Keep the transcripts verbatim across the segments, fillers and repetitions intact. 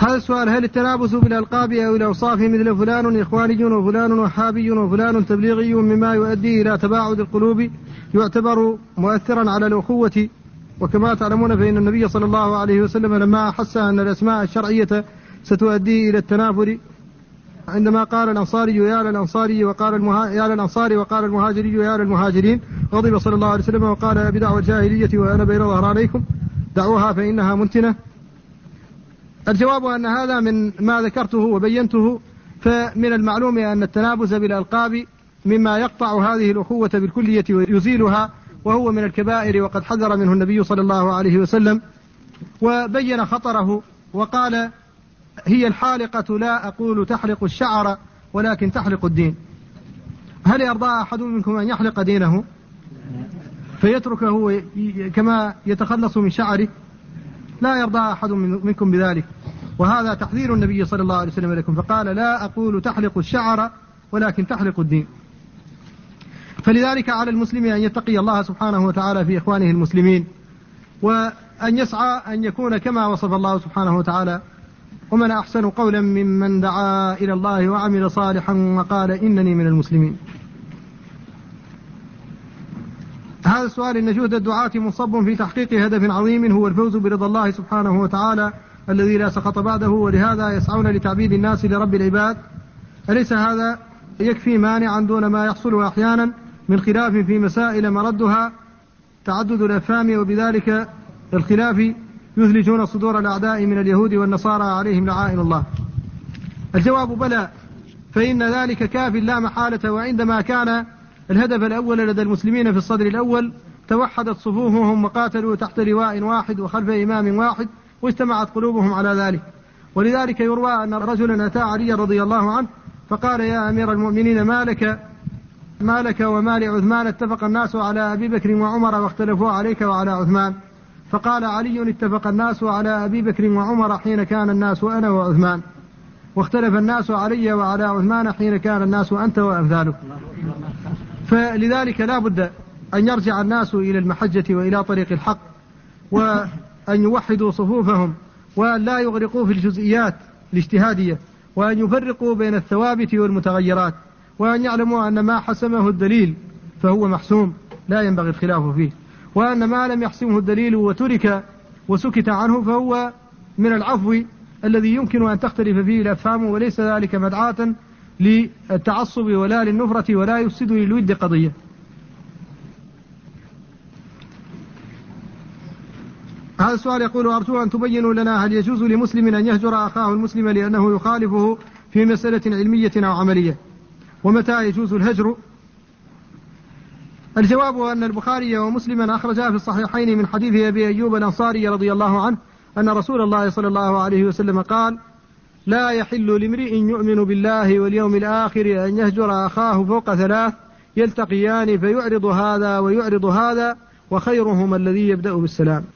هذا السؤال: هل التنابس بالألقاب أو الأوصاف مثل فلان إخواني وفلان وهابي وفلان تبليغي مما يؤدي إلى تباعد القلوب يعتبر مؤثرا على الأخوة؟ وكما تعلمون فإن النبي صلى الله عليه وسلم لما أحس أن الأسماء الشرعية ستؤدي إلى التنافر عندما قال الأنصاري يا للأنصاري وقال المها... يا للأنصاري وقال المهاجري يا للمهاجرين، غضب صلى الله عليه وسلم وقال: بدعوى الجاهلية وأنا بين ظهرانيكم دعوها فإنها منتنة. الجواب أن هذا من ما ذكرته وبينته. فمن المعلوم أن التنابز بالألقاب مما يقطع هذه الأخوة بالكلية ويزيلها، وهو من الكبائر، وقد حذر منه النبي صلى الله عليه وسلم وبين خطره وقال: هي الحالقة لا أقول تحلق الشعر ولكن تحلق الدين. هل يرضى أحد منكم أن يحلق دينه فيتركه كما يتخلص من شعره؟ لا يرضى أحد منكم بذلك، وهذا تحذير النبي صلى الله عليه وسلم لكم، فقال: لا أقول تحلق الشعر ولكن تحلق الدين. فلذلك على المسلم أن يتقي الله سبحانه وتعالى في إخوانه المسلمين، وأن يسعى أن يكون كما وصف الله سبحانه وتعالى: ومن أحسن قولا ممن دعا إلى الله وعمل صالحا وقال إنني من المسلمين. هذا السؤال: إن جهد الدعاة منصب في تحقيق هدف عظيم هو الفوز برضا الله سبحانه وتعالى الذي لا سخط بعده، ولهذا يسعون لتعبيد الناس لرب العباد. أليس هذا يكفي مانعا دون ما يحصل أحيانا من خلاف في مسائل مردها تعدد الأفهام، وبذلك الخلاف يثلجون صدور الأعداء من اليهود والنصارى عليهم لعائن الله؟ الجواب: بلى، فإن ذلك كاف لا محالة. وعندما كان الهدف الأول لدى المسلمين في الصدر الأول توحدت صفوفهم وقاتلوا تحت لواء واحد وخلف إمام واحد واجتمعت قلوبهم على ذلك. ولذلك يروى أن رجلا أتى علي رضي الله عنه فقال: يا أمير المؤمنين، ما لك ما لك وما لعثمان؟ اتفق الناس على أبي بكر وعمر واختلفوا عليك وعلى عثمان. فقال علي: اتفق الناس على أبي بكر وعمر حين كان الناس أنا وعثمان، واختلف الناس علي وعلى عثمان حين كان الناس أنت وأمثالك. فلذلك لا بد أن يرجع الناس إلى المحجة وإلى طريق الحق، وأن يوحدوا صفوفهم، وأن لا يغرقوا في الجزئيات الاجتهادية، وأن يفرقوا بين الثوابت والمتغيرات، وأن يعلموا أن ما حسمه الدليل فهو محسوم لا ينبغي الخلاف فيه، وأن ما لم يحسمه الدليل وترك وسكت عنه فهو من العفو الذي يمكن أن تختلف فيه الأفهام، وليس ذلك مدعاة للتعصب ولا للنفرة ولا يفسد للود قضية. هذا السؤال يقول: أرجو أن تبينوا لنا هل يجوز لمسلم أن يهجر أخاه المسلم لأنه يخالفه في مسألة علمية أو عملية، ومتى يجوز الهجر؟ الجواب أن البخاري ومسلما أخرجا في الصحيحين من حديث أبي أيوب الأنصاري رضي الله عنه أن رسول الله صلى الله عليه وسلم قال: لا يحل لامرئ يؤمن بالله واليوم الآخر أن يهجر أخاه فوق ثلاث يلتقيان فيعرض هذا ويعرض هذا وخيرهما الذي يبدأ بالسلام.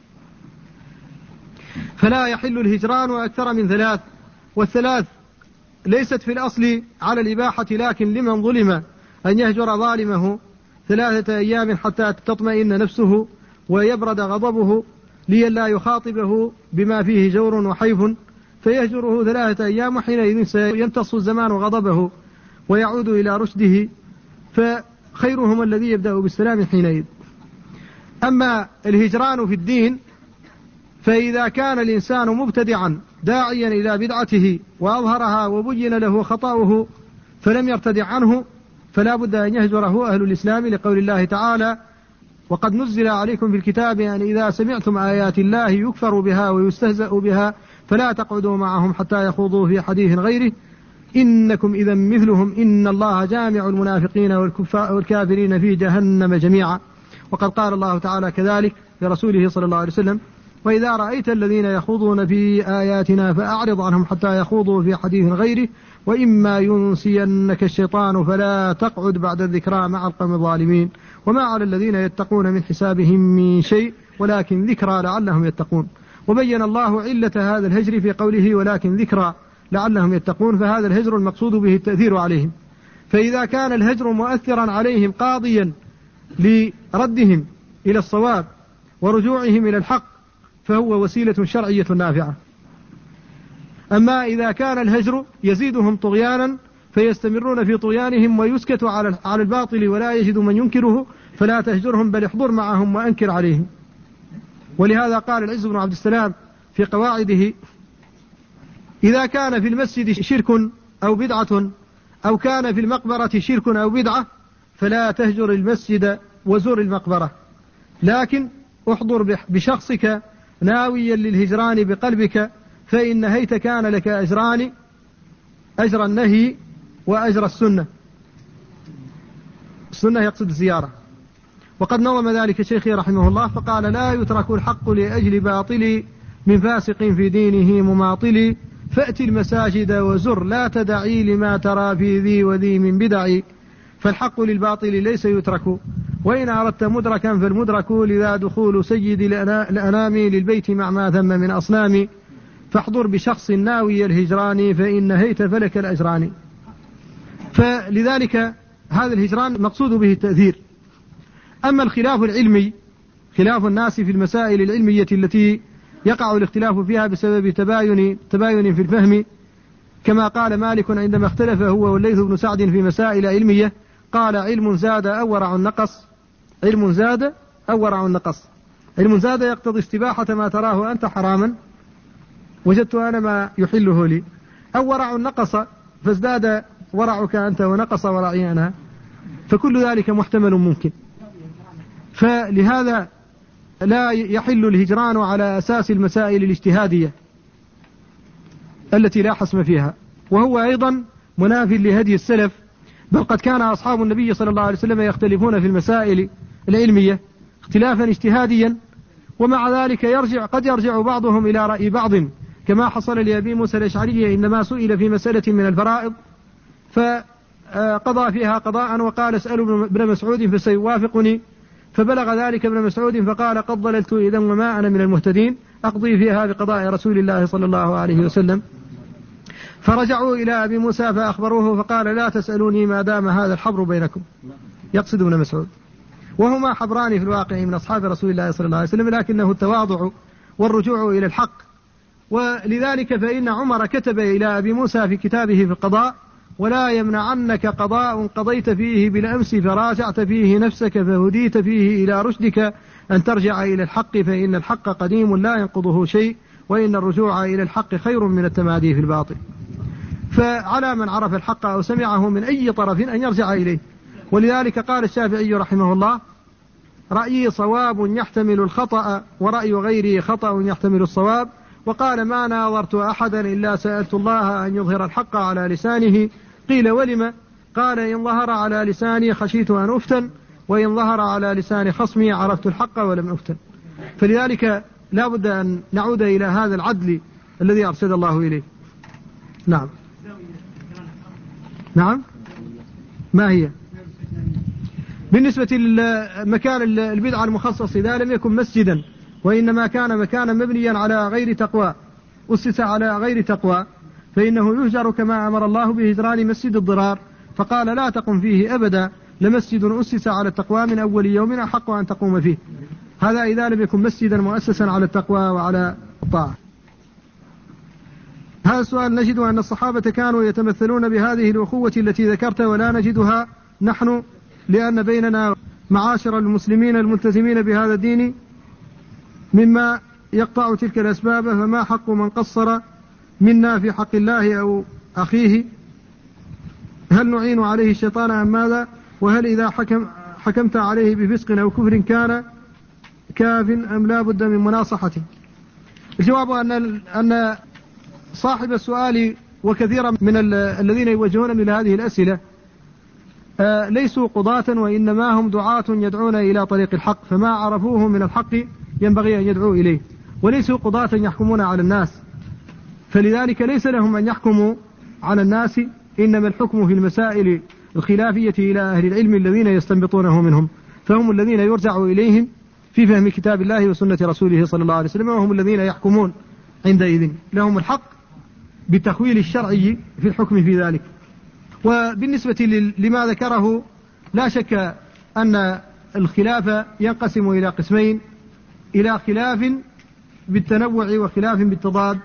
فلا يحل الهجران أكثر من ثلاث، والثلاث ليست في الأصل على الإباحة، لكن لمن ظلم أن يهجر ظالمه ثلاثة أيام حتى تطمئن نفسه ويبرد غضبه لئلا يخاطبه بما فيه جور وحيف، فيهجره ثلاثة أيام، وحينئذ سيمتص الزمان غضبه ويعود إلى رشده، فخيرهم الذي يبدأ بالسلام حينئذ. أما الهجران في الدين فإذا كان الإنسان مبتدعا داعيا إلى بدعته وأظهرها وبين له خطأه فلم يرتدع عنه فلا بد أن يهجره أهل الإسلام، لقول الله تعالى: وقد نزل عليكم في الكتاب أن إذا سمعتم آيات الله يكفر بها ويستهزأ بها فلا تقعدوا معهم حتى يخوضوا في حديث غيره إنكم إذا مثلهم إن الله جامع المنافقين والكافرين في جهنم جميعا. وقد قال الله تعالى كذلك لرسوله صلى الله عليه وسلم: وإذا رأيت الذين يخوضون في آياتنا فأعرض عنهم حتى يخوضوا في حديث غيره وإما ينسينك الشيطان فلا تقعد بعد الذكرى مع القوم الظالمين وما على الذين يتقون من حسابهم من شيء ولكن ذكرى لعلهم يتقون. وبين الله علة هذا الهجر في قوله: ولكن ذكرى لعلهم يتقون، فهذا الهجر المقصود به التأثير عليهم. فإذا كان الهجر مؤثرا عليهم قاضيا لردهم إلى الصواب ورجوعهم إلى الحق فهو وسيلة شرعية نافعة. أما إذا كان الهجر يزيدهم طغيانا فيستمرون في طغيانهم ويسكت على الباطل ولا يجد من ينكره فلا تهجرهم بل احضر معهم وأنكر عليهم. ولهذا قال العز بن عبد السلام في قواعده: إذا كان في المسجد شرك أو بدعة أو كان في المقبرة شرك أو بدعة فلا تهجر المسجد وزر المقبرة، لكن احضر بشخصك ناويا للهجران بقلبك، فإن هيت كان لك أجران: أجر النهي وأجر السنة. السنة يقصد الزيارة. وقد نظم ذلك شيخي رحمه الله فقال: لا يترك الحق لأجل باطل من فاسق في دينه مماطل، فأتي المساجد وزر لا تدعي لما ترى في ذي وذي من بدع، فالحق للباطل ليس يترك وإن أردت مدركا فالمدرك، لذا دخول سيد الأنام للبيت مع ما ثم من أصنام، فاحضر بشخص ناوي الهجران فإن هيت فلك الأجران. فلذلك هذا الهجران مقصود به التأثير. أما الخلاف العلمي، خلاف الناس في المسائل العلمية التي يقع الاختلاف فيها بسبب تباين, تباين في الفهم، كما قال مالك عندما اختلف هو والليث بن سعد في مسائل علمية، قال: علم زاد أو ورع نقص. علم زاد أو ورع نقص. علم زاد يقتضي استباحة ما تراه أنت حراما وجدت أنا ما يحله لي، أو ورع نقص فازداد ورعك أنت ونقص ورعي أنا، فكل ذلك محتمل ممكن. فلهذا لا يحل الهجران على أساس المسائل الاجتهادية التي لا حسم فيها، وهو أيضا مناف لهدي السلف، بل قد كان أصحاب النبي صلى الله عليه وسلم يختلفون في المسائل العلمية اختلافا اجتهاديا، ومع ذلك يرجع قد يرجع بعضهم إلى رأي بعض، كما حصل لأبي موسى الأشعري إنما سئل في مسألة من الفرائض فقضى فيها قضاء وقال: اسألوا ابن مسعود فسيوافقني، فبلغ ذلك ابن مسعود فقال: قد ضللت إذن وما أنا من المهتدين، أقضي فيها بقضاء رسول الله صلى الله عليه وسلم. فرجعوا إلى أبي موسى فأخبروه فقال: لا تسألوني ما دام هذا الحبر بينكم، يقصد ابن مسعود، وهما حبران في الواقع من أصحاب رسول الله صلى الله عليه وسلم، لكنه التواضع والرجوع إلى الحق. ولذلك فإن عمر كتب إلى أبي موسى في كتابه في القضاء: ولا يمنعنك قضاء قضيت فيه بالأمس فراجعت فيه نفسك فهديت فيه إلى رشدك أن ترجع إلى الحق، فإن الحق قديم لا ينقضه شيء، وإن الرجوع إلى الحق خير من التمادي في الباطل. فعلى من عرف الحق أو سمعه من أي طرف أن يرجع إليه. ولذلك قال الشافعي رحمه الله: رأيي صواب يحتمل الخطأ ورأي غيري خطأ يحتمل الصواب. وقال: ما ناظرت أحدا إلا سألت الله أن يظهر الحق على لسانه. قيل: ولم؟ قال: إن ظهر على لساني خشيت أن أفتن، وإن ظهر على لسان خصمي عرفت الحق ولم أفتن. فلذلك لا بد أن نعود إلى هذا العدل الذي أرشد الله إليه. نعم نعم ما هي؟ بالنسبة لمكان البدعة المخصص إذا لم يكن مسجدا وإنما كان مكانا مبنيا على غير تقوى، أسس على غير تقوى، فإنه يهجر كما أمر الله بهجران مسجد الضرار، فقال: لا تقم فيه أبدا، لمسجد أسس على التقوى من أول يوم أحق أن تقوم فيه. هذا إذا لم يكن مسجدا مؤسسا على التقوى وعلى الطاعة. هذا السؤال: نجد أن الصحابة كانوا يتمثلون بهذه الأخوة التي ذكرت ولا نجدها نحن، لأن بيننا معاشر المسلمين الملتزمين بهذا الدين مما يقطع تلك الأسباب، فما حق من قصر منا في حق الله أو أخيه؟ هل نعين عليه الشيطان أم ماذا؟ وهل إذا حكم حكمت عليه بفسق أو كفر كان كاف أم لا بد من مناصحته؟ الجواب أن أن صاحب السؤال وكثيرا من الذين يوجهون إلى هذه الأسئلة ليسوا قضاة، وإنما هم دعاة يدعون إلى طريق الحق، فما عرفوه من الحق ينبغي أن يدعوا إليه، وليسوا قضاة يحكمون على الناس، فلذلك ليس لهم أن يحكموا على الناس، إنما الحكم في المسائل الخلافية إلى أهل العلم الذين يستنبطونه منهم، فهم الذين يرجع إليهم في فهم كتاب الله وسنة رسوله صلى الله عليه وسلم، وهم الذين يحكمون عندئذ، لهم الحق بالتخويل الشرعي في الحكم في ذلك. وبالنسبة لما ذكره لا شك أن الخلاف ينقسم إلى قسمين: إلى خلاف بالتنوع وخلاف بالتضاد.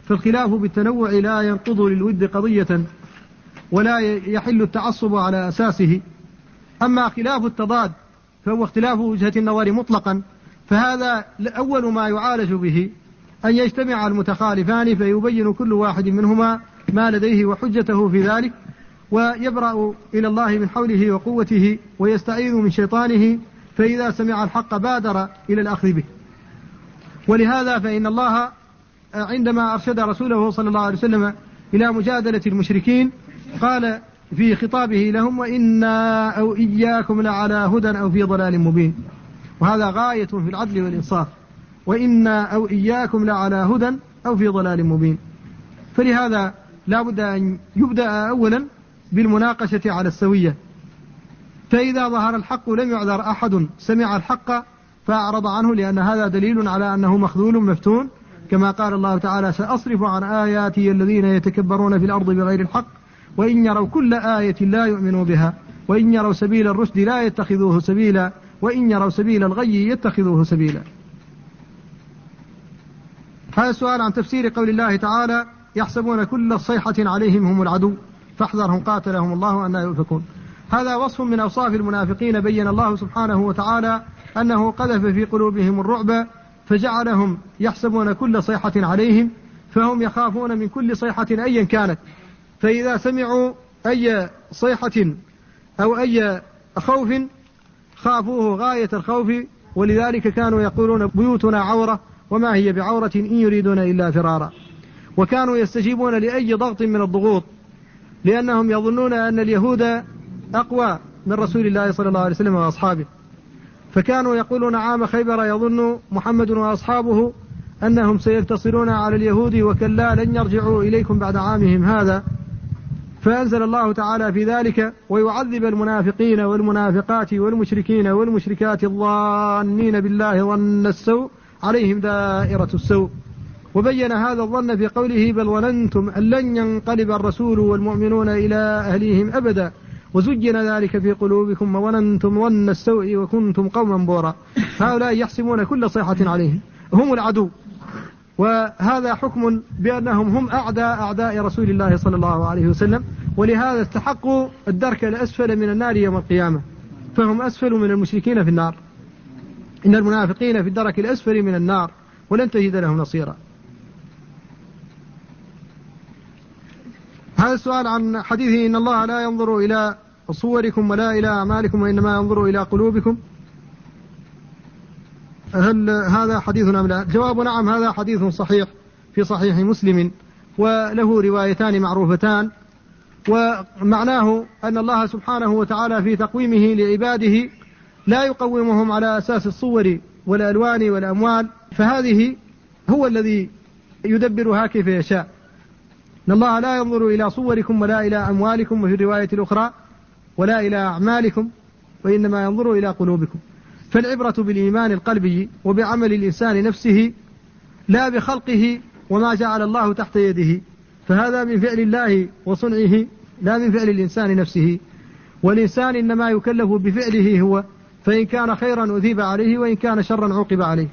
فالخلاف بالتنوع لا ينقض للود قضية ولا يحل التعصب على أساسه. أما خلاف التضاد فهو اختلاف وجهة النظر مطلقا، فهذا أول ما يعالج به أن يجتمع المتخالفان فيبين كل واحد منهما ما لديه وحجته في ذلك، ويبرأ إلى الله من حوله وقوته ويستعيذ من شيطانه، فإذا سمع الحق بادر إلى الأخذ به. ولهذا فإن الله عندما أرشد رسوله صلى الله عليه وسلم إلى مجادلة المشركين قال في خطابه لهم: وإنا أو إياكم لعلى هدى أو في ضلال مبين. وهذا غاية في العدل والإنصاف، وإنا أو إياكم لعلى هدى أو في ضلال مبين. فلهذا لا بد أن يبدأ أولا بالمناقشة على السوية، فإذا ظهر الحق لم يعذر أحد سمع الحق فأعرض عنه، لأن هذا دليل على أنه مخذول مفتون، كما قال الله تعالى: سأصرف عن آياتي الذين يتكبرون في الأرض بغير الحق وإن يروا كل آية لا يؤمنوا بها وإن يروا سبيل الرشد لا يتخذوه سبيلا وإن يروا سبيل الغي يتخذوه سبيلا. هذا السؤال عن تفسير قول الله تعالى: يحسبون كل صيحة عليهم هم العدو فاحذرهم قاتلهم الله أن يؤفكون. هذا وصف من أوصاف المنافقين بين الله سبحانه وتعالى أنه قذف في قلوبهم الرعب فجعلهم يحسبون كل صيحة عليهم، فهم يخافون من كل صيحة أيا كانت، فإذا سمعوا أي صيحة أو أي خوف خافوه غاية الخوف، ولذلك كانوا يقولون: بيوتنا عورة وما هي بعورة إن يريدون إلا فرارا. وكانوا يستجيبون لأي ضغط من الضغوط، لأنهم يظنون أن اليهود أقوى من رسول الله صلى الله عليه وسلم وأصحابه، فكانوا يقولون عام خيبر يظن محمد وأصحابه أنهم سينتصرون على اليهود وكلا لن يرجعوا إليكم بعد عامهم هذا، فأنزل الله تعالى في ذلك: ويعذب المنافقين والمنافقات والمشركين والمشركات الظانين بالله ظن السوء عليهم دائرة السوء. وبين هذا الظن في قوله: بل ظننتم أن لن ينقلب الرسول والمؤمنون إلى أهليهم أبدا وزين ذلك في قلوبكم وظننتم ظن السوء وكنتم قوما بورا. هؤلاء يحسبون كل صيحة عليهم، هم العدو، وهذا حكم بأنهم هم أعداء أعداء رسول الله صلى الله عليه وسلم، ولهذا استحقوا الدرك الأسفل من النار يوم القيامة، فهم أسفل من المشركين في النار. إن المنافقين في الدرك الأسفل من النار ولن تجد لهم نصيرا. هذا السؤال عن حديثه: إن الله لا ينظر إلى صوركم ولا إلى أعمالكم وإنما ينظر إلى قلوبكم، هل هذا حديث أم لا؟ جواب: نعم، هذا حديث صحيح في صحيح مسلم، وله روايتان معروفتان، ومعناه أن الله سبحانه وتعالى في تقويمه لعباده لا يقومهم على أساس الصور والألوان والأموال، فهذه هو الذي يدبرها كيف يشاء. إن الله لا ينظر إلى صوركم ولا إلى أموالكم، وفي الرواية الأخرى: ولا إلى أعمالكم وإنما ينظر إلى قلوبكم. فالعبرة بالإيمان القلبي وبعمل الإنسان نفسه لا بخلقه وما جعل الله تحت يده، فهذا من فعل الله وصنعه لا من فعل الإنسان نفسه، والإنسان إنما يكلف بفعله هو، فإن كان خيرا أثيب عليه وإن كان شرا عوقب عليه.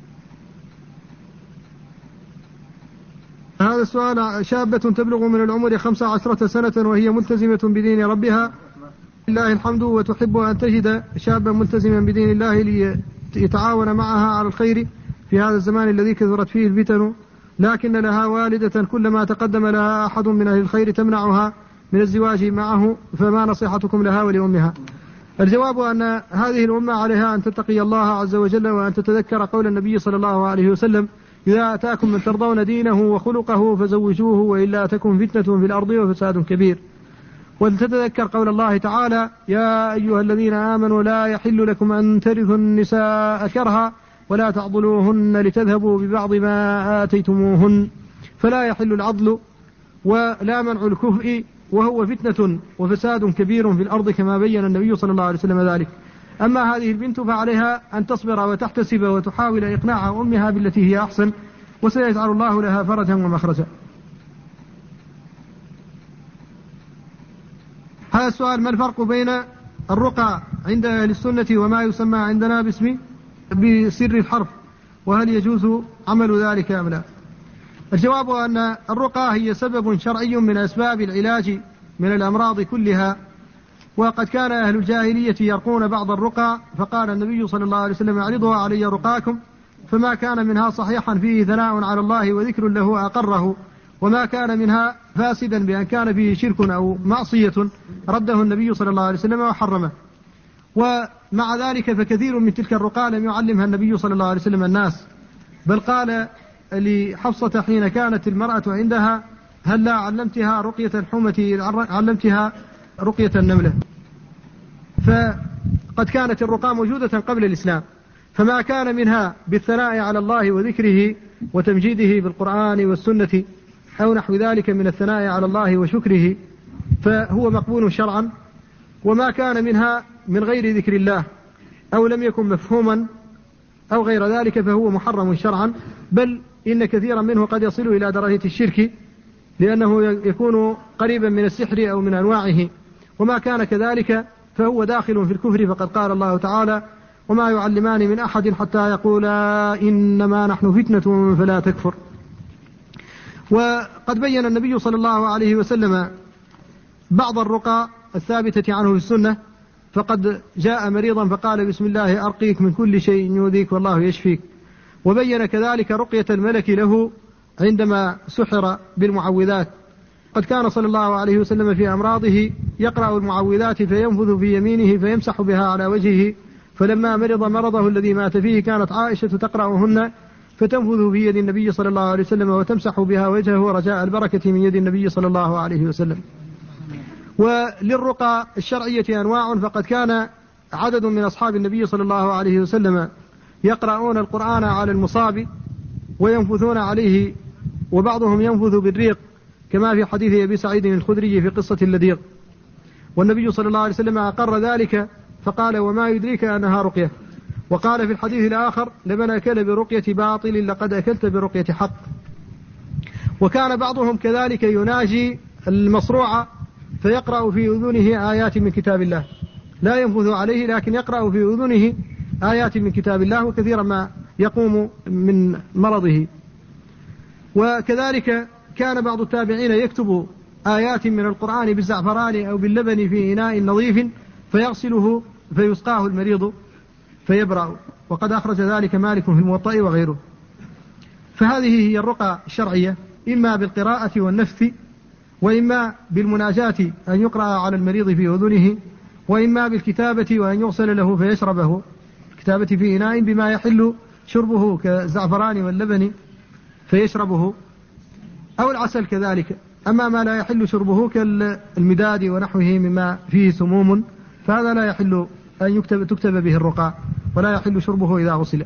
هذا السؤال: شابة تبلغ من العمر خمس عشرة سنة وهي ملتزمة بدين ربها لله الحمد، وتحب أن تجد شابا ملتزما بدين الله ليتعاون معها على الخير في هذا الزمان الذي كثرت فيه الفتن، لكن لها والدة كلما تقدم لها أحد من أهل الخير تمنعها من الزواج معه، فما نصيحتكم لها ولأمها؟ الجواب أن هذه الأمة عليها أن تتقي الله عز وجل، وأن تتذكر قول النبي صلى الله عليه وسلم: إذا أتاكم من ترضون دينه وخلقه فزوجوه وإلا تكن فتنة في الأرض وفساد كبير. ولتتذكر قول الله تعالى: يا أيها الذين آمنوا لا يحل لكم أن ترثوا النساء كرها ولا تعضلوهن لتذهبوا ببعض ما آتيتموهن. فلا يحل العضل ولا منع الكفء، وهو فتنة وفساد كبير في الأرض كما بين النبي صلى الله عليه وسلم ذلك. أما هذه البنت فعليها أن تصبر وتحتسب وتحاول إقناع أمها بالتي هي أحسن، وسيجعل الله لها فرجا ومخرجا. هذا السؤال: ما الفرق بين الرقى عند أهل السنة وما يسمى عندنا باسم بسر الحرف، وهل يجوز عمل ذلك أم لا؟ الجواب أن الرقى هي سبب شرعي من أسباب العلاج من الأمراض كلها، وقد كان أهل الجاهلية يرقون بعض الرقى، فقال النبي صلى الله عليه وسلم اعرضوا علي رقاكم، فما كان منها صحيحا فيه ثناء على الله وذكر له أقره، وما كان منها فاسدا بأن كان فيه شرك أو معصية رده النبي صلى الله عليه وسلم وحرمه. ومع ذلك فكثير من تلك الرقى لم يعلمها النبي صلى الله عليه وسلم الناس، بل قال لحفصة حين كانت المرأة عندها هل لا علمتها رقية الحمة علمتها رقية النملة. فقد كانت الرقى موجودة قبل الإسلام، فما كان منها بالثناء على الله وذكره وتمجيده بالقرآن والسنة أو نحو ذلك من الثناء على الله وشكره فهو مقبول شرعا، وما كان منها من غير ذكر الله أو لم يكن مفهوما أو غير ذلك فهو محرم شرعا، بل إن كثيرا منه قد يصل إلى درجة الشرك لأنه يكون قريبا من السحر أو من أنواعه، وما كان كذلك فهو داخل في الكفر، فقد قال الله تعالى وما يعلمان من أحد حتى يقولا إنما نحن فتنة فلا تكفر. وقد بين النبي صلى الله عليه وسلم بعض الرقى الثابتة عنه في السنة، فقد جاء مريضا فقال بسم الله أرقيك من كل شيء يؤذيك والله يشفيك. وبين كذلك رقية الملك له عندما سحر بالمعوذات، قد كان صلى الله عليه وسلم في أمراضه يقرأ المعوذات فينفذ في يمينه فيمسح بها على وجهه، فلما مرض مرضه الذي مات فيه كانت عائشة تقرأهن فتنفذ في يد النبي صلى الله عليه وسلم وتمسح بها وجهه رجاء البركة من يد النبي صلى الله عليه وسلم. وللرقى الشرعية أنواع، فقد كان عدد من أصحاب النبي صلى الله عليه وسلم يقرؤون القرآن على المصاب وينفثون عليه، وبعضهم ينفث بالريق كما في حديث أبي سعيد الخدري في قصة اللديغ، والنبي صلى الله عليه وسلم أقر ذلك فقال وما يدريك أنها رقية. وقال في الحديث الآخر لمن أكل برقية باطل لقد أكلت برقية حق. وكان بعضهم كذلك يناجي المصروع فيقرأ في أذنه آيات من كتاب الله، لا ينفث عليه لكن يقرأ في أذنه آيات من كتاب الله، وكثيرا ما يقوم من مرضه. وكذلك كان بعض التابعين يكتب آيات من القرآن بالزعفران أو باللبن في إناء نظيف فيغسله فيسقاه المريض فيبرأ، وقد أخرج ذلك مالك في الموطأ وغيره. فهذه هي الرقى الشرعية، إما بالقراءة والنفث، وإما بالمناجاة أن يقرأ على المريض في أذنه، وإما بالكتابة وأن يغسل له فيشربه، الكتابة في إناء بما يحل شربه كالزعفران واللبن فيشربه، أو العسل كذلك. أما ما لا يحل شربه كالمداد ونحوه مما فيه سموم فهذا لا يحل أن يكتب تكتب به الرقى، ولا يحل شربه إذا غسل.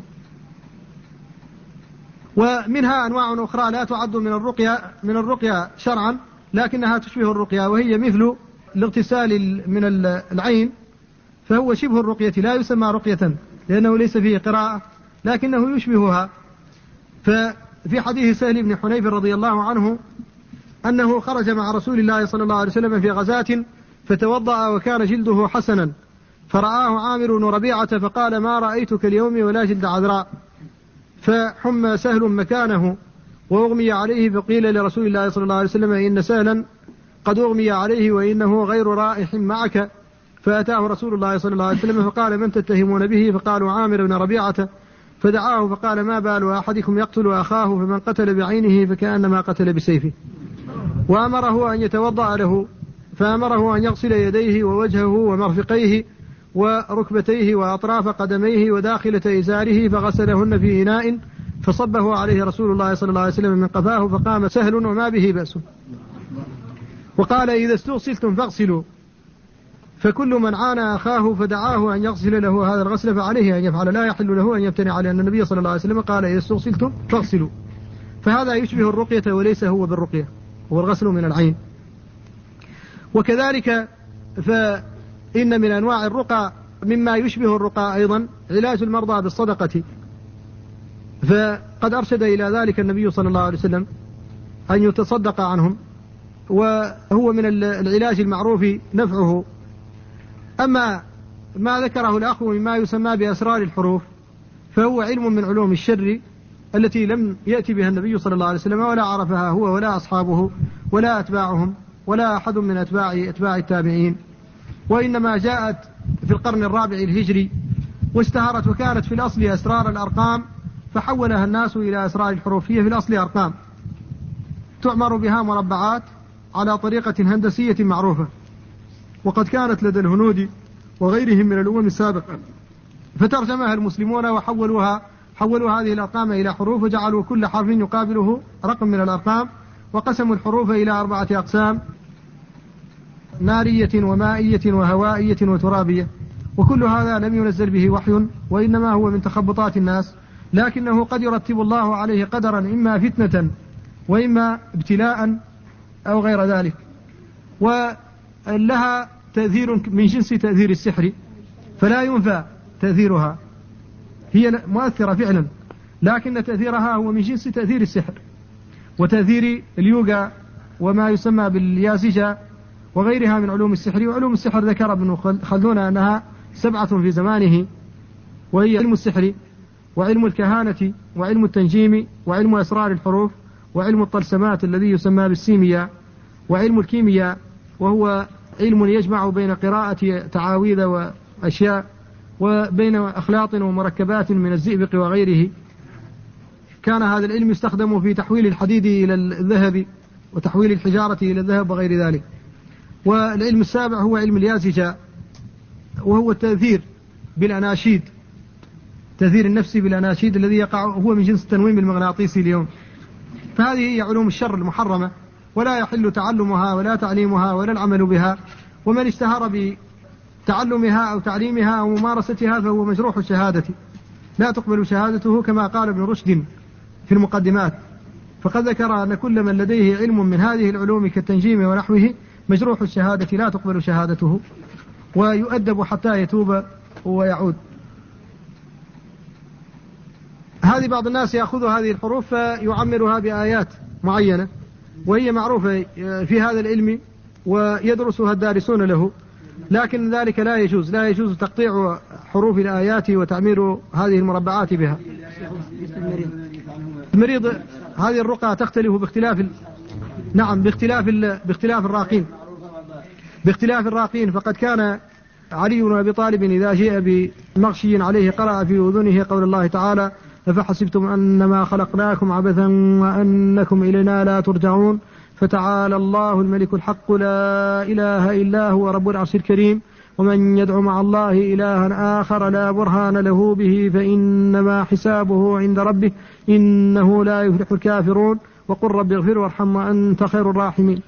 ومنها أنواع أخرى لا تعد من الرقية من الرقية شرعا لكنها تشبه الرقية، وهي مثل الاغتسال من العين، فهو شبه الرقية لا يسمى رقية لأنه ليس فيه قراءة لكنه يشبهها. ففي حديث سهل بن حنيف رضي الله عنه أنه خرج مع رسول الله صلى الله عليه وسلم في غزاة فتوضأ وكان جلده حسنا، فرآه عامر بن ربيعة فقال ما رأيتك اليوم ولا جلد عذراء، فحمى سهل مكانه وأغمي عليه، فقيل لرسول الله صلى الله عليه وسلم إن سهلا قد أغمي عليه وإنه غير رائح معك، فأتاه رسول الله صلى الله عليه وسلم فقال من تتهمون به؟ فقالوا عامر بن ربيعة، فدعاه فقال ما بال أحدكم يقتل أخاه فمن قتل بعينه فكأنما قتل بسيفه، وأمره أن يتوضأ له، فأمره أن يغسل يديه ووجهه ومرفقيه وركبتيه وأطراف قدميه وداخلة إزاره فغسلهن في إناء فصبه عليه رسول الله صلى الله عليه وسلم من قفاه، فقام سهل وما به بأس. وقال إذا استغسلتم فاغسلوا، فكل من عانى أخاه فدعاه أن يغسل له هذا الغسل فعليه أن يفعل، لا يحل له أن يمتنع، لأن النبي صلى الله عليه وسلم قال إذا استغسلتم فاغسلوا. فهذا يشبه الرقية وليس هو بالرقية، هو الغسل من العين. وكذلك فإن من أنواع الرقى مما يشبه الرقى أيضا علاج المرضى بالصدقة، فقد أرشد إلى ذلك النبي صلى الله عليه وسلم أن يتصدق عنهم، وهو من العلاج المعروف نفعه. أما ما ذكره الأخ مما يسمى بأسرار الحروف فهو علم من علوم الشر التي لم يأتي بها النبي صلى الله عليه وسلم ولا عرفها هو ولا أصحابه ولا أتباعهم ولا أحد من أتباع أتباع التابعين، وإنما جاءت في القرن الرابع الهجري واشتهرت وكانت في الأصل أسرار الأرقام، فحولها الناس إلى أسرار الحروف. هي في الأصل أرقام تعمر بها مربعات على طريقة هندسية معروفة، وقد كانت لدى الهنود وغيرهم من الأمم السابقة، فترجمها المسلمون وحولوها حولوا هذه الأرقام إلى حروف، وجعلوا كل حرف يقابله رقم من الأرقام، وقسموا الحروف إلى أربعة أقسام: نارية ومائية وهوائية وترابية. وكل هذا لم ينزل به وحي، وإنما هو من تخبطات الناس، لكنه قد يرتب الله عليه قدرا، إما فتنة وإما ابتلاء أو غير ذلك. ولها تأثير من جنس تأثير السحر، فلا ينفى تأثيرها، هي مؤثرة فعلا، لكن تأثيرها هو من جنس تأثير السحر وتأثير اليوغا وما يسمى بالياسجة وغيرها من علوم السحر. وعلوم السحر ذكر ابن خلدون أنها سبعة في زمانه، وهي علم السحر وعلم الكهانة وعلم التنجيم وعلم أسرار الحروف وعلم الطلسمات الذي يسمى بالسيمياء، وعلم الكيمياء وهو علم يجمع بين قراءة تعاويذ وأشياء وبين أخلاط ومركبات من الزئبق وغيره. كان هذا العلم يستخدم في تحويل الحديد إلى الذهب وتحويل الحجارة إلى الذهب وغير ذلك. والعلم السابع هو علم الياسجة، وهو التأثير بالأناشيد، تأثير النفسي بالأناشيد الذي يقع هو من جنس التنويم المغناطيسي اليوم. فهذه هي علوم الشر المحرمة، ولا يحل تعلمها ولا تعليمها ولا العمل بها، ومن اشتهر بتعلمها أو تعليمها أو ممارستها فهو مجروح الشهادة، لا تقبل شهادته، كما قال ابن رشد في المقدمات. فقد ذكر أن كل من لديه علم من هذه العلوم كالتنجيم ونحوه مجروح الشهادة لا تقبل شهادته، ويؤدب حتى يتوب ويعود. هذه بعض الناس يأخذ هذه الحروف فيعمرها بآيات معينة، وهي معروفة في هذا العلم ويدرسها الدارسون له، لكن ذلك لا يجوز لا يجوز تقطيع حروف الآيات وتعمير هذه المربعات بها. المريض هذه الرقى تختلف باختلاف ال... نعم باختلاف ال... باختلاف الراقين باختلاف الراقين فقد كان علي بن أبي طالب إذا جاء بمغشي عليه قرأ في أذنه قول الله تعالى: أفحسبتم أنما خلقناكم عبثا وأنكم إلينا لا ترجعون، فتعالى الله الملك الحق لا إله إلا هو رب العرش الكريم، ومن يدعو مع الله إلها آخر لا برهان له به فإنما حسابه عند ربه إنه لا يفلح الكافرون، وقل رب اغفر وارحم وأنت خير الراحمين.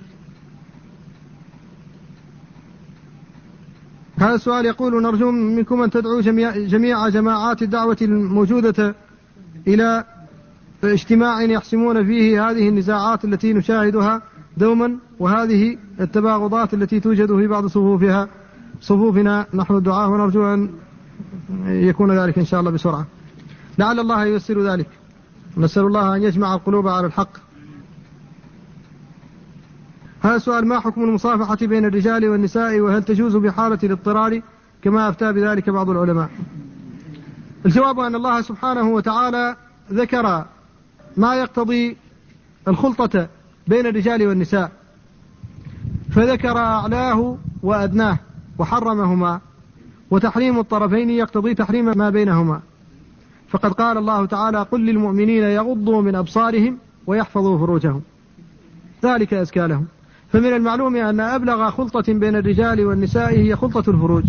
هذا السؤال يقول: نرجو منكم أن تدعو جميع, جميع جماعات الدعوة الموجودة إلى اجتماع يحسمون فيه هذه النزاعات التي نشاهدها دوما وهذه التباغضات التي توجد في بعض صفوفها صفوفنا. نحن الدعاء ونرجو أن يكون ذلك إن شاء الله بسرعة، لعل الله ييسر ذلك. نسأل الله أن يجمع القلوب على الحق. هذا السؤال: ما حكم المصافحة بين الرجال والنساء، وهل تجوز بحالة الاضطرار كما أفتى بذلك بعض العلماء؟ الجواب أن الله سبحانه وتعالى ذكر ما يقتضي الخلطة بين الرجال والنساء، فذكر أعلاه وأدناه وحرمهما، وتحريم الطرفين يقتضي تحريم ما بينهما. فقد قال الله تعالى: قل للمؤمنين يغضوا من أبصارهم ويحفظوا فروجهم ذلك أزكى لهم. فمن المعلوم أن أبلغ خلطة بين الرجال والنساء هي خلطة الفروج،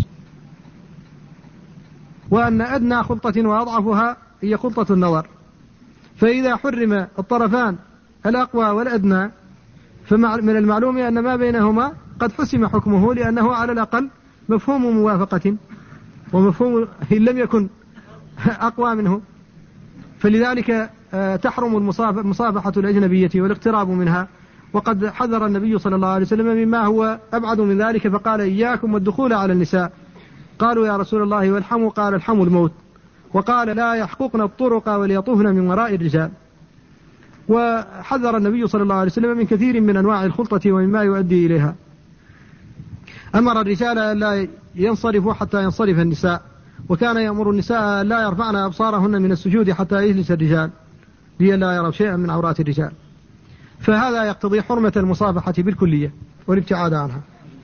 وأن أدنى خلطة وأضعفها هي خلطة النظر. فإذا حرم الطرفان الأقوى والأدنى فمن المعلوم أن ما بينهما قد حسم حكمه، لأنه على الأقل مفهوم موافقة، ومفهوم إن لم يكن أقوى منه. فلذلك تحرم المصافحة الأجنبية والاقتراب منها، وقد حذر النبي صلى الله عليه وسلم مما هو أبعد من ذلك، فقال: إياكم والدخول على النساء. قالوا: يا رسول الله والحم؟ قال: الحم الموت. وقال: لا يحققن الطرق وليطوفن من وراء الرجال. وحذر النبي صلى الله عليه وسلم من كثير من أنواع الخلطة ومما يؤدي إليها. أمر الرجال أن لا ينصرفوا حتى ينصرف النساء، وكان يأمر النساء لا يرفعن أبصارهن من السجود حتى يجلس الرجال، لئلا يروا شيئا من عورات الرجال، فهذا يقتضي حرمة المصافحة بالكلية والابتعاد عنها.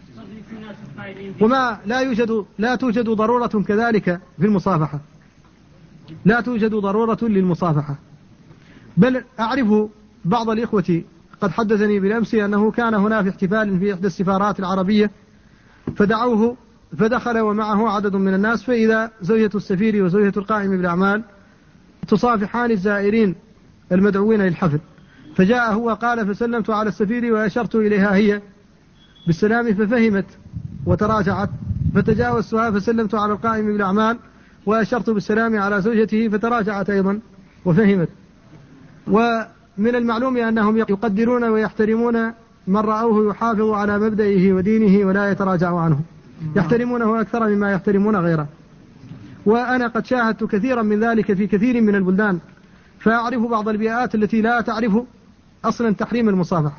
وما لا يوجد لا توجد ضرورة كذلك في المصافحة، لا توجد ضرورة للمصافحة. بل أعرف بعض الإخوة قد حدثني بالأمس أنه كان هنا في احتفال في إحدى السفارات العربية فدعوه فدخل ومعه عدد من الناس، فإذا زوجة السفير وزوجة القائم بالأعمال تصافحان الزائرين المدعوين للحفل، فجاء هو قال فسلمت على السفير وأشرت إليها هي بالسلام ففهمت وتراجعت، فتجاوزتها فسلمت على القائم بالأعمال وأشرت بالسلام على زوجته فتراجعت أيضا وفهمت. ومن المعلوم أنهم يقدرون ويحترمون من رأوه يحافظ على مبدئه ودينه ولا يتراجع عنه، يحترمونه أكثر مما يحترمون غيره. وأنا قد شاهدت كثيرا من ذلك في كثير من البلدان، فأعرف بعض البيئات التي لا تعرف أصلا تحريم المصافحة،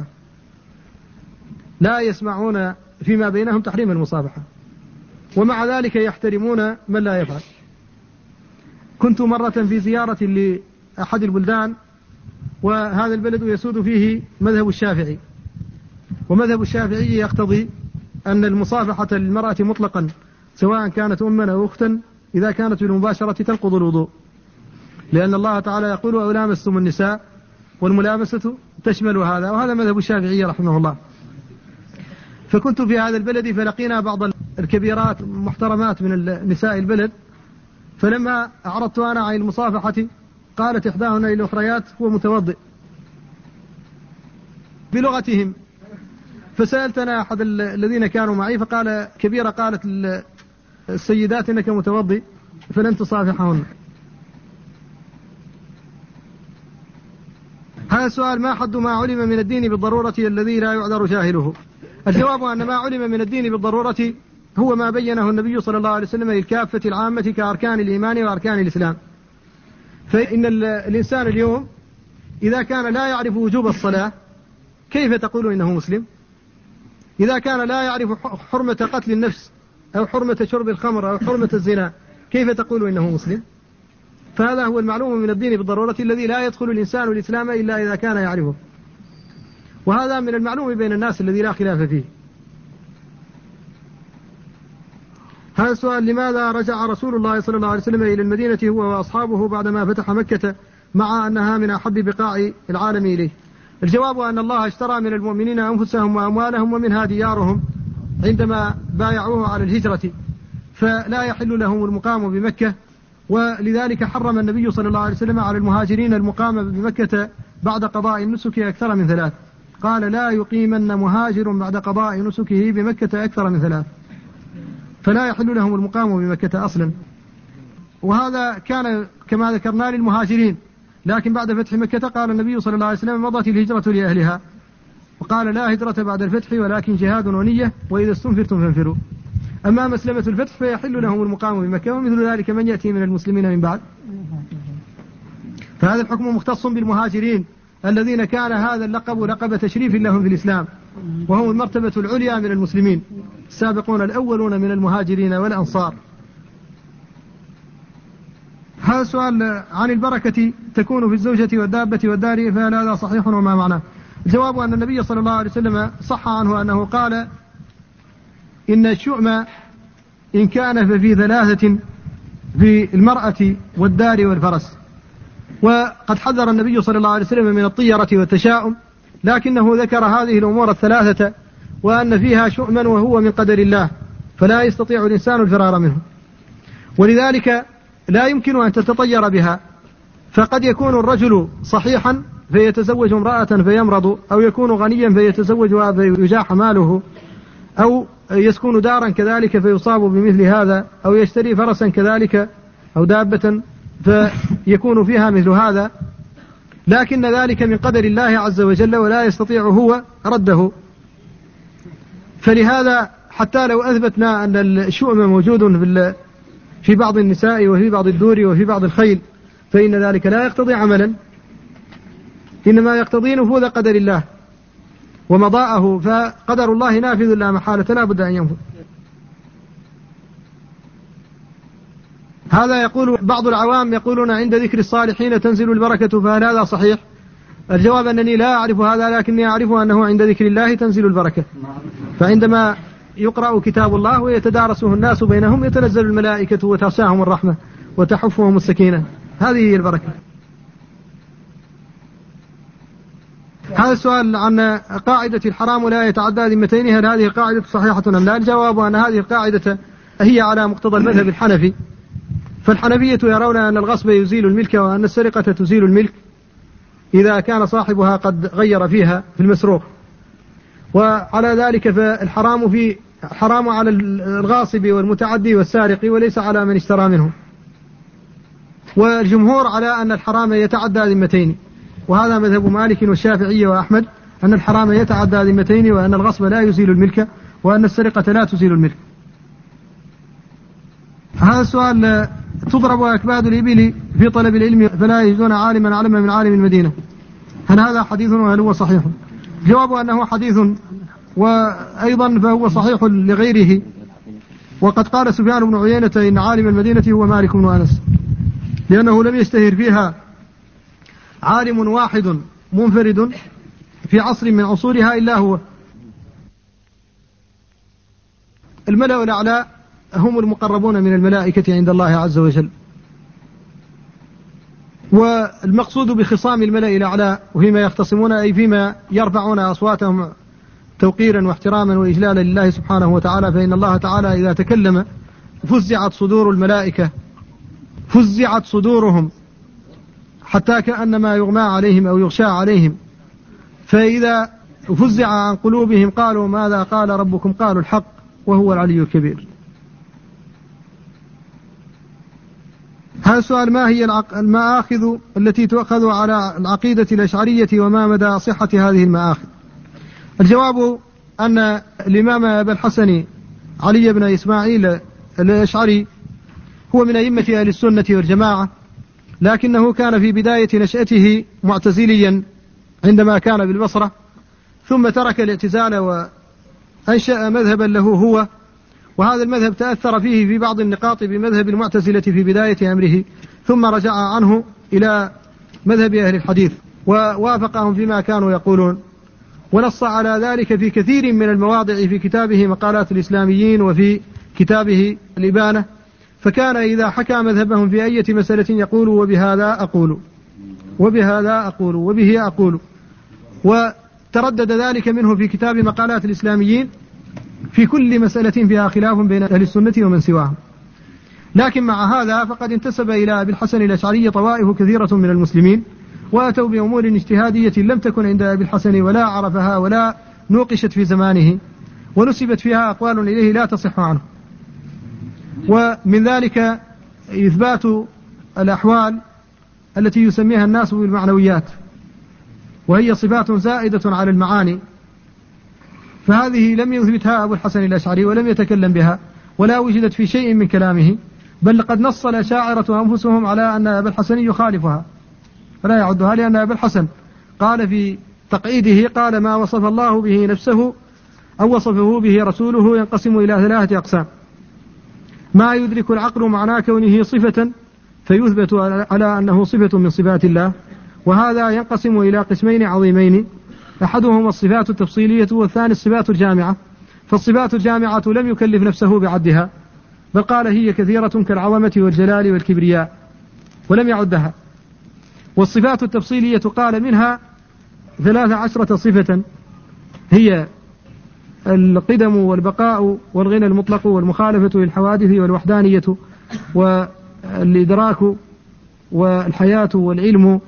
لا يسمعون فيما بينهم تحريم المصافحة، ومع ذلك يحترمون من لا يفعل. كنت مرة في زيارة لأحد البلدان، وهذا البلد يسود فيه مذهب الشافعي، ومذهب الشافعي يقتضي أن المصافحة للمرأة مطلقا سواء كانت أما أو أختا إذا كانت بالمباشرة تنقض الوضوء، لأن الله تعالى يقول أو لامستم النساء، والملامسة تشمل هذا، وهذا مذهب الشافعي رحمه الله. فكنت في هذا البلد فلقينا بعض الكبيرات محترمات من نساء البلد، فلما أعرضت أنا عن المصافحة قالت إحداهن للأخريات هو متوضئ بلغتهم، فسألتنا أحد الذين كانوا معي فقال كبيرة قالت السيدات إنك متوضئ فلن تصافحهن. هذا السؤال: ما حد ما علم من الدين بالضرورة الذي لا يعذر جاهله؟ الجواب أن ما علم من الدين بالضرورة هو ما بينه النبي صلى الله عليه وسلم للكافة العامة كأركان الإيمان وأركان الإسلام. فإن الإنسان اليوم إذا كان لا يعرف وجوب الصلاة كيف تقول إنه مسلم؟ إذا كان لا يعرف حرمة قتل النفس أو حرمة شرب الخمر أو حرمة الزنا كيف تقول إنه مسلم؟ فهذا هو المعلوم من الدين بالضرورة الذي لا يدخل الإنسان الإسلام إلا إذا كان يعرفه، وهذا من المعلوم بين الناس الذي لا خلاف فيه. هذا السؤال: لماذا رجع رسول الله صلى الله عليه وسلم إلى المدينة هو وأصحابه بعدما فتح مكة مع أنها من أحب بقاع العالم إليه؟ الجواب أن الله اشترى من المؤمنين أنفسهم وأموالهم ومنها ديارهم عندما بايعوه على الهجرة، فلا يحل لهم المقام بمكة، ولذلك حرم النبي صلى الله عليه وسلم على المهاجرين المقام بمكة بعد قضاء النسك أكثر من ثلاث. قال: لا يقيمن مهاجر بعد قضاء نسكه بمكة أكثر من ثلاث، فلا يحل لهم المقام بمكة أصلا. وهذا كان كما ذكرنا للمهاجرين، لكن بعد فتح مكة قال النبي صلى الله عليه وسلم: مضت الهجرة لأهلها، وقال: لا هجرة بعد الفتح ولكن جهاد ونية، وإذا استنفرتم فانفروا. أما مسلمة الفتح فيحل لهم المقام بمكة، ومثل ذلك من يأتي من المسلمين من بعد. فهذا الحكم مختص بالمهاجرين الذين كان هذا اللقب لقب تشريف لهم في الإسلام، وهم المرتبة العليا من المسلمين، السابقون الأولون من المهاجرين والأنصار. هذا السؤال عن البركة تكون في الزوجة والدابة والدار، فهل هذا صحيح وما معناه؟ الجواب أن النبي صلى الله عليه وسلم صح عنه أنه قال: إن الشؤم إن كان ففي ثلاثة، في المرأة والدار والفرس. وقد حذر النبي صلى الله عليه وسلم من الطيرة والتشاؤم، لكنه ذكر هذه الأمور الثلاثة وأن فيها شؤما وهو من قدر الله، فلا يستطيع الإنسان الفرار منه، ولذلك لا يمكن أن تتطير بها. فقد يكون الرجل صحيحا فيتزوج امرأة فيمرض، أو يكون غنيا فيتزوجها فيجاح ماله، أو يسكن دارا كذلك فيصاب بمثل هذا، أو يشتري فرسا كذلك أو دابة فيكون فيها مثل هذا، لكن ذلك من قدر الله عز وجل ولا يستطيع هو رده. فلهذا حتى لو أثبتنا أن الشؤم موجود في بعض النساء وفي بعض الدور وفي بعض الخيل، فإن ذلك لا يقتضي عملا، إنما يقتضي نفوذ قدر الله ومضاءه، فقدر الله نافذ لا محالة لا بد أن ينفذ. هذا يقول بعض العوام يقولون عند ذكر الصالحين تنزل البركة، فهل هذا صحيح؟ الجواب أنني لا أعرف هذا، لكني أعرف أنه عند ذكر الله تنزل البركة، فعندما يقرأ كتاب الله ويتدارسه الناس بينهم يتنزل الملائكة وتغشاهم الرحمة وتحفهم السكينة، هذه هي البركة. هذا السؤال عن قاعدة الحرام لا يتعدى ذمتين، هل هذه القاعدة صحيحة أم لا؟ الجواب أن هذه القاعدة هي على مقتضى المذهب الحنفي، فالحنفية يرون أن الغصب يزيل الملك وأن السرقة تزيل الملك إذا كان صاحبها قد غير فيها في المسروق، وعلى ذلك فالحرام في حرام على الغاصب والمتعدي والسارق وليس على من اشترى منه. والجمهور على أن الحرام يتعدى ذمتين، وهذا مذهب مالك والشافعي وأحمد، أن الحرام يتعدى ذمتين، وأن الغصب لا يزيل الملك، وأن السرقة لا تزيل الملك. هذا السؤال: تضرب أكباد الإبل في طلب العلم فلا يجدون عالما أعلم من عالم المدينة، هل هذا حديث وهل هو صحيح؟ جواب أنه حديث، وأيضا فهو صحيح لغيره، وقد قال سفيان بن عيينة إن عالم المدينة هو مالك بن أنس، لأنه لم يشتهر فيها عالم واحد منفرد في عصر من عصورها إلا هو. الملأ الأعلى هم المقربون من الملائكة عند الله عز وجل، والمقصود بخصام الملأ الأعلى وفيما يختصمون أي فيما يرفعون أصواتهم توقيرا واحتراما وإجلالا لله سبحانه وتعالى، فإن الله تعالى إذا تكلم فزعت صدور الملائكة، فزعت صدورهم حتى كأنما يغمى عليهم أو يغشى عليهم، فإذا فزع عن قلوبهم قالوا ماذا قال ربكم؟ قالوا الحق وهو العلي الكبير. هذا السؤال: ما هي المآخذ التي تؤخذ على العقيدة الأشعرية وما مدى صحة هذه المآخذ؟ الجواب أن الإمام أبا الحسن علي بن إسماعيل الأشعري هو من أئمة أهل السنة والجماعة، لكنه كان في بداية نشأته معتزليا عندما كان بالبصرة، ثم ترك الاعتزال وأنشأ مذهبا له هو، وهذا المذهب تأثر فيه في بعض النقاط بمذهب المعتزلة في بداية أمره، ثم رجع عنه إلى مذهب أهل الحديث ووافقهم فيما كانوا يقولون، ونص على ذلك في كثير من المواضع في كتابه مقالات الإسلاميين وفي كتابه الإبانة، فكان إذا حكى مذهبهم في أي مسألة يقول وبهذا أقول وبهذا أقول وبه أقول، وتردد ذلك منه في كتاب مقالات الإسلاميين في كل مسألة فيها خلاف بين أهل السنة ومن سواهم. لكن مع هذا فقد انتسب إلى أبي الحسن الأشعري طوائف كثيرة من المسلمين، وأتوا بأمور اجتهادية لم تكن عند أبي الحسن ولا عرفها ولا نوقشت في زمانه، ونسبت فيها أقوال إليه لا تصح عنه، ومن ذلك إثبات الأحوال التي يسميها الناس بالمعنويات، وهي صفات زائدة على المعاني، فهذه لم يثبتها أبو الحسن الأشعري ولم يتكلم بها ولا وجدت في شيء من كلامه، بل قد نص الأشاعرة أنفسهم على أن أبا الحسن يخالفها فلا يعدها، لأن أبا الحسن قال في تقعيده قال ما وصف الله به نفسه أو وصفه به رسوله ينقسم إلى ثلاثة أقسام: ما يدرك العقل معنى كونه صفة فيثبت على أنه صفة من صفات الله، وهذا ينقسم إلى قسمين عظيمين: أحدهما الصفات التفصيلية والثاني الصفات الجامعة. فالصفات الجامعة لم يكلف نفسه بعدها، بل قال هي كثيرة كالعظمة والجلال والكبرياء ولم يعدها. والصفات التفصيلية قال منها ثلاث عشرة صفة، هي القدم والبقاء والغنى المطلق والمخالفة للحوادث والوحدانية والإدراك والحياة والعلم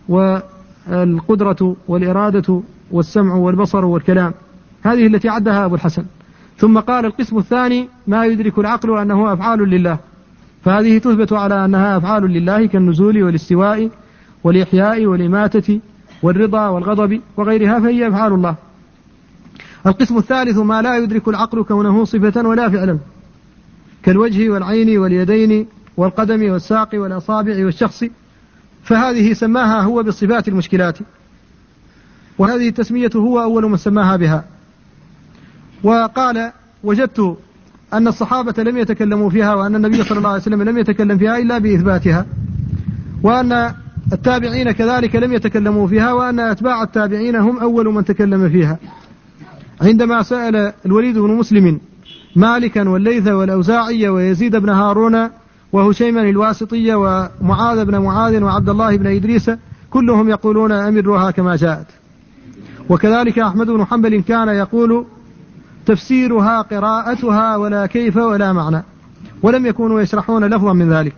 والقدرة والإرادة والسمع والبصر والكلام، هذه التي عدها أبو الحسن. ثم قال القسم الثاني ما يدرك العقل أنه أفعال لله، فهذه تثبت على أنها أفعال لله كالنزول والاستواء والإحياء والإماتة والرضا والغضب وغيرها، فهي أفعال الله. القسم الثالث ما لا يدرك العقل كونه صفة ولا فعلا، كالوجه والعين واليدين والقدم والساق والأصابع والشخص، فهذه سماها هو بالصفات المشكلات، وهذه التسمية هو أول من سماها بها. وقال وجدت أن الصحابة لم يتكلموا فيها، وأن النبي صلى الله عليه وسلم لم يتكلم فيها إلا بإثباتها، وأن التابعين كذلك لم يتكلموا فيها، وأن أتباع التابعين هم أول من تكلم فيها. عندما سأل الوليد بن مسلم مالكا والليث والأوزاعي ويزيد بن هارون وهشيما الواسطي ومعاذ بن معاذ وعبد الله بن إدريس كلهم يقولون أمروها كما جاءت. وكذلك أحمد بن حنبل كان يقول تفسيرها قراءتها ولا كيف ولا معنى، ولم يكونوا يشرحون لفظا من ذلك.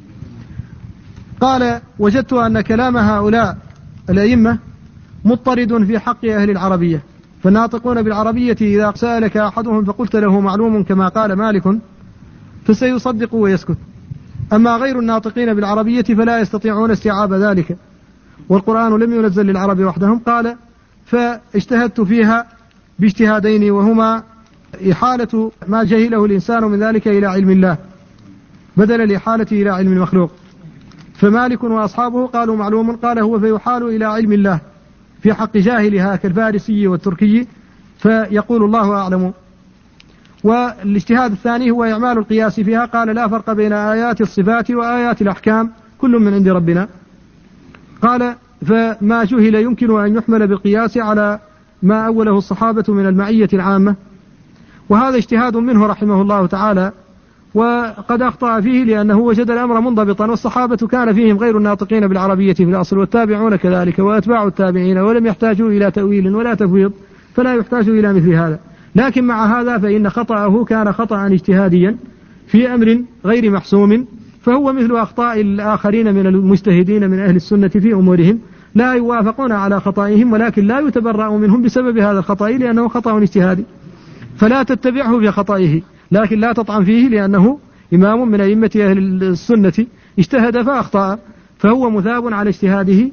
قال وجدت أن كلام هؤلاء الأئمة مضطرد في حق أهل العربية، فالناطقون بالعربية إذا سألك أحدهم فقلت له معلوم كما قال مالك فسيصدق ويسكت، أما غير الناطقين بالعربية فلا يستطيعون استيعاب ذلك، والقرآن لم ينزل للعرب وحدهم. قال فاجتهدت فيها باجتهادين، وهما إحالة ما جهله الإنسان من ذلك إلى علم الله بدل الإحالة إلى علم المخلوق. فمالك وأصحابه قالوا معلوم، قال هو فيحال إلى علم الله في حق جاهلها كالفارسي والتركي فيقول الله أعلم. والاجتهاد الثاني هو إعمال القياس فيها، قال لا فرق بين آيات الصفات وآيات الأحكام كل من عند ربنا. قال فما جهل يمكن أن يحمل بالقياس على ما أوله الصحابة من المعية العامة، وهذا اجتهاد منه رحمه الله تعالى، وقد أخطأ فيه لأنه وجد الأمر منضبطا، والصحابة كان فيهم غير الناطقين بالعربية في الأصل، والتابعون كذلك وأتباع التابعين، ولم يحتاجوا إلى تأويل ولا تفويض، فلا يحتاج إلى مثل هذا. لكن مع هذا فإن خطأه كان خطأ اجتهاديا في أمر غير محسوم، فهو مثل أخطاء الآخرين من المجتهدين من أهل السنة في أمورهم، لا يوافقون على خطائهم ولكن لا يتبرأ منهم بسبب هذا الخطأ لأنه خطأ اجتهادي، فلا تتبعه في خطئه، لكن لا تطعن فيه لأنه إمام من أئمة أهل السنة اجتهد فأخطأ، فهو مثاب على اجتهاده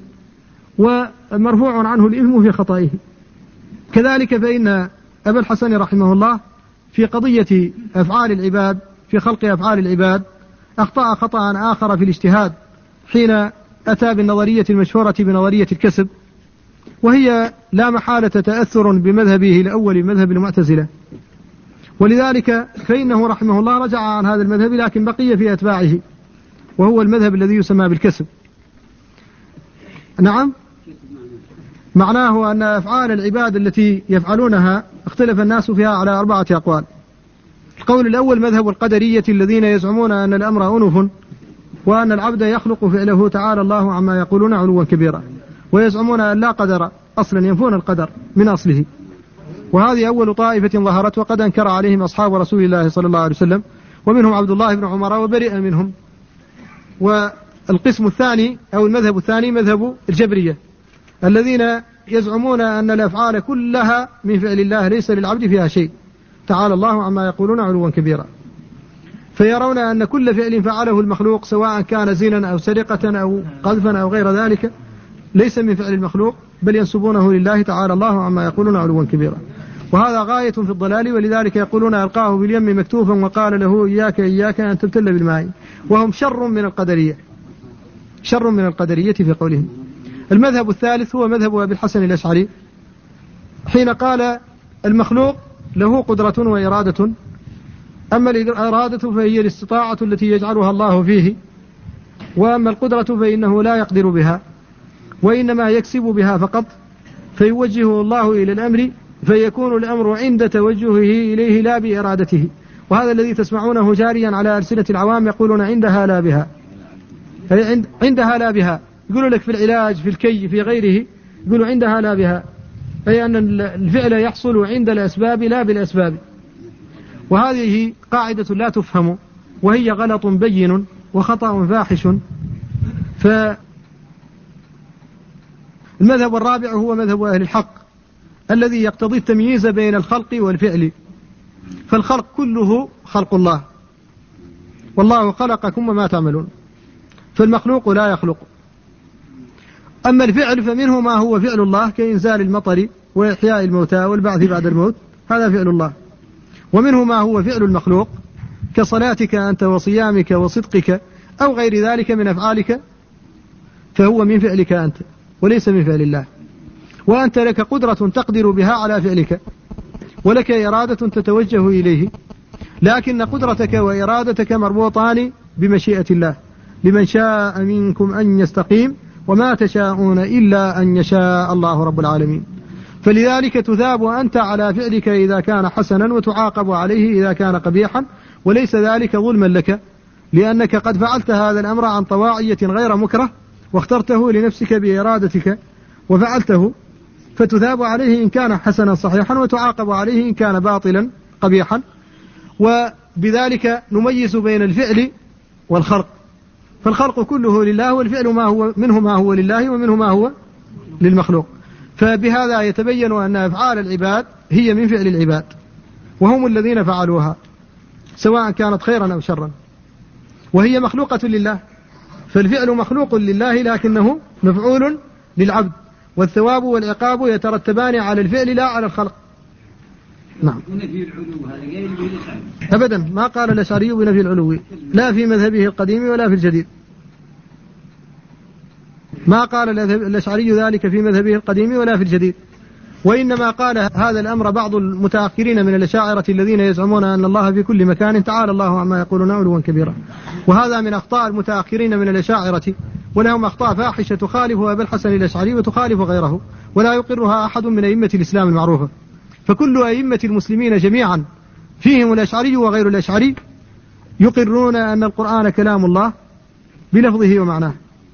ومرفوع عنه الإثم في خطئه. كذلك فإن أبا الحسن رحمه الله في قضية أفعال العباد في خلق أفعال العباد أخطأ خطأ آخر في الاجتهاد حين أتى بالنظرية المشهورة بنظرية الكسب، وهي لا محالة تأثر بمذهبه الأول مذهب المعتزلة، ولذلك فإنه رحمه الله رجع عن هذا المذهب لكن بقي في أتباعه، وهو المذهب الذي يسمى بالكسب. نعم، معناه أن أفعال العباد التي يفعلونها اختلف الناس فيها على أربعة أقوال. القول الأول مذهب القدرية الذين يزعمون أن الأمر أنف، وأن العبد يخلق فعله تعالى الله عما يقولون علوا كبيرا، ويزعمون أن لا قدر أصلا، ينفون القدر من أصله، وهذه أول طائفة ظهرت وقد أنكر عليهم أصحاب رسول الله صلى الله عليه وسلم، ومنهم عبد الله بن عمر وبرئ منهم. والقسم الثاني أو المذهب الثاني مذهب الجبرية الذين يزعمون أن الأفعال كلها من فعل الله ليس للعبد فيها شيء، تعالى الله عما يقولون علوا كبيرا، فيرون أن كل فعل فعله المخلوق سواء كان زنا أو سرقة أو قذفا أو غير ذلك ليس من فعل المخلوق، بل ينسبونه لله تعالى الله عما يقولون علوا كبيرا، وهذا غاية في الضلال. ولذلك يقولون ألقاه باليم مكتوفا وقال له إياك إياك أن تبتل بالماء، وهم شر من القدرية، شر من القدرية في قولهم. المذهب الثالث هو مذهب أبي الحسن الأشعري حين قال المخلوق له قدرة وإرادة، أما الإرادة فهي الاستطاعة التي يجعلها الله فيه، وأما القدرة فإنه لا يقدر بها وإنما يكسب بها فقط، فيوجهه الله إلى الأمر فيكون الأمر عند توجهه إليه لا بإرادته. وهذا الذي تسمعونه جاريا على ألسنة العوام يقولون عندها لا بها، عندها لا بها، يقولوا لك في العلاج في الكي في غيره يقولوا عندها لا بها، أي أن الفعل يحصل عند الأسباب لا بالأسباب، وهذه قاعدة لا تفهم وهي غلط بين وخطأ فاحش. فالمذهب الرابع هو مذهب أهل الحق الذي يقتضي التمييز بين الخلق والفعل، فالخلق كله خلق الله، والله خلقكم وما تعملون، فالمخلوق لا يخلق. أما الفعل فمنه ما هو فعل الله كإنزال المطر وإحياء الموتى والبعث بعد الموت، هذا فعل الله، ومنه ما هو فعل المخلوق كصلاتك أنت وصيامك وصدقك أو غير ذلك من أفعالك، فهو من فعلك أنت وليس من فعل الله، وأنت لك قدرة تقدر بها على فعلك، ولك إرادة تتوجه إليه، لكن قدرتك وإرادتك مربوطان بمشيئة الله، لمن شاء منكم أن يستقيم وما تشاءون إلا أن يشاء الله رب العالمين. فلذلك تثاب أنت على فعلك إذا كان حسنا وتعاقب عليه إذا كان قبيحا، وليس ذلك ظلما لك، لأنك قد فعلت هذا الأمر عن طواعية غير مكره واخترته لنفسك بإرادتك وفعلته، فتثاب عليه إن كان حسنا صحيحا وتعاقب عليه إن كان باطلا قبيحا. وبذلك نميز بين الفعل والخلق، فالخلق كله لله، والفعل ما هو منه ما هو لله ومنه ما هو للمخلوق. فبهذا يتبين أن أفعال العباد هي من فعل العباد، وهم الذين فعلوها سواء كانت خيرا أو شرا، وهي مخلوقة لله. فالفعل مخلوق لله لكنه مفعول للعبد، والثواب والعقاب يترتبان على الفعل لا على الخلق. نعم. أبدا ما قال الأشعري بنفي العلو، لا في مذهبه القديم ولا في الجديد. ما قال الأشعري ذلك في مذهبه القديم ولا في الجديد، وإنما قال هذا الأمر بعض المتأخرين من الأشاعرة الذين يزعمون أن الله في كل مكان، تعالى الله عما يقولون علوا كبيرا. وهذا من أخطاء المتأخرين من الأشاعرة، ولهم أخطاء فاحشة تخالف أبا الحسن الأشعري وتخالف غيره، ولا يقرها أحد من أئمة الإسلام المعروفة. فكل أئمة المسلمين جميعا فيهم الأشعري وغير الأشعري يقرون أن القرآن كلام الله بلفظه ومعناه،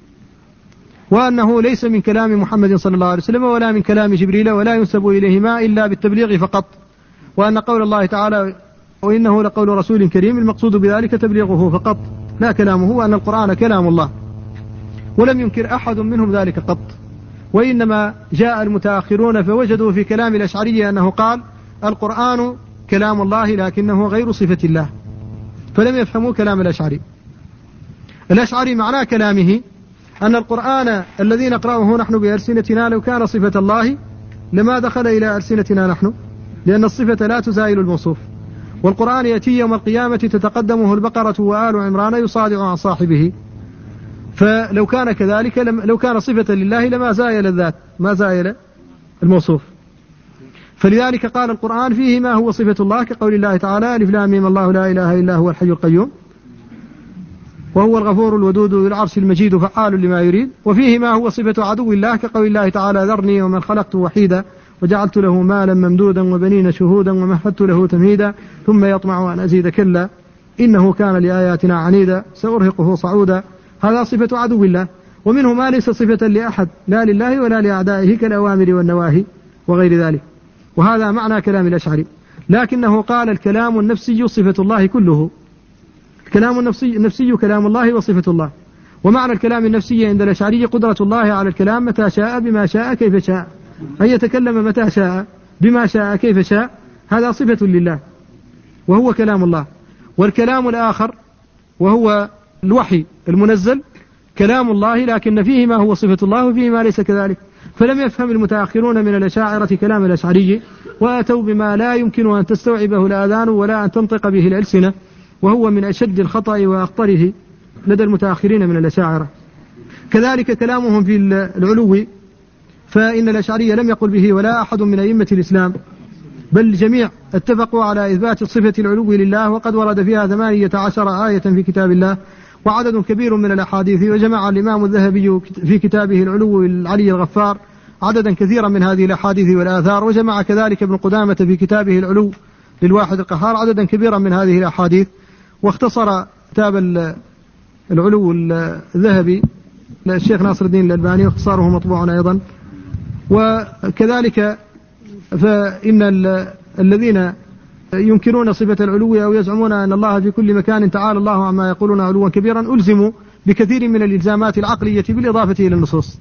وأنه ليس من كلام محمد صلى الله عليه وسلم ولا من كلام جبريل، ولا ينسب إليهما إلا بالتبليغ فقط، وأن قول الله تعالى وإنه لقول رسول كريم المقصود بذلك تبليغه فقط لا كلامه، وأن القرآن كلام الله، ولم ينكر أحد منهم ذلك قط. وإنما جاء المتأخرون فوجدوا في كلام الأشعري أنه قال القرآن كلام الله لكنه غير صفة الله، فلم يفهموا كلام الأشعري. الأشعري معنى كلامه أن القرآن الذي نقرأه نحن بألسنتنا لو كان صفة الله لما دخل إلى ألسنتنا نحن، لأن الصفة لا تزايل الموصوف. والقرآن يأتي يوم القيامة تتقدمه البقرة وآل عمران يصادع عن صاحبه، فلو كان كذلك لو كان صفة لله لما زايل الذات، ما زايل الموصوف. فلذلك قال القرآن فيه ما هو صفة الله، كقول الله تعالى ألف لام ميم الله لا إله إلا هو الحي القيوم وهو الغفور الودود ذو العرش المجيد فعال لما يريد. وفيه ما هو صفة عدو الله، كقول الله تعالى ذرني ومن خلقت وحيدا وجعلت له مالا ممدودا وبنين شهودا ومهدت له تمهيدا ثم يطمع أن أزيد كلا إنه كان لآياتنا عنيدا سأرهقه صعودا. هذا صفة عدو الله، ومنه ما ليس صفة لأحد لا لله ولا لأعدائه كالأوامر والنواهي وغير ذلك. وهذا معنى كلام الأشعري، لكنه قال الكلام النفسي صفة الله كله، الكلام النفسي, النفسي كلام الله وصفة الله. ومعنى الكلام النفسي عند الأشعري قدرة الله على الكلام متى شاء بما شاء كيف شاء، أن يتكلم متى شاء بما شاء كيف شاء، هذا صفة لله وهو كلام الله. والكلام الآخر وهو الوحي المنزل كلام الله، لكن فيه ما هو صفة الله وفيه ما ليس كذلك. فلم يفهم المتأخرون من الأشاعرة كلام الأشعري، وأتوا بما لا يمكن أن تستوعبه الآذان ولا أن تنطق به الألسنة، وهو من أشد الخطأ وأخطره لدى المتأخرين من الأشاعرة. كذلك كلامهم في العلو، فإن الأشعري لم يقل به ولا أحد من أئمة الإسلام، بل الجميع اتفقوا على إثبات صفة العلو لله، وقد ورد فيها ثمانية عشر آية في كتاب الله وعدد كبير من الأحاديث. وجمع الإمام الذهبي في كتابه العلو العلي الغفار عددا كثيرا من هذه الأحاديث والآثار، وجمع كذلك ابن قدامة في كتابه العلو للواحد القهار عددا كبيرا من هذه الأحاديث. واختصر كتاب العلو الذهبي للشيخ ناصر الدين الألباني، واختصاره مطبوع أيضا. وكذلك فإن الذين ينكرون صفة العلو أو يزعمون أن الله في كل مكان تعالى الله عما يقولون علوا كبيرا ألزموا بكثير من الإلزامات العقلية بالإضافة إلى النصوص.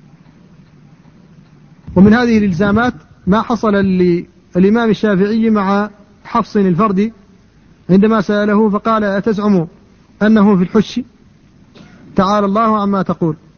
ومن هذه الإلزامات ما حصل للإمام الشافعي مع حفص الفردي عندما سأله فقال أتزعم أنه في الحش تعالى الله عما تقول،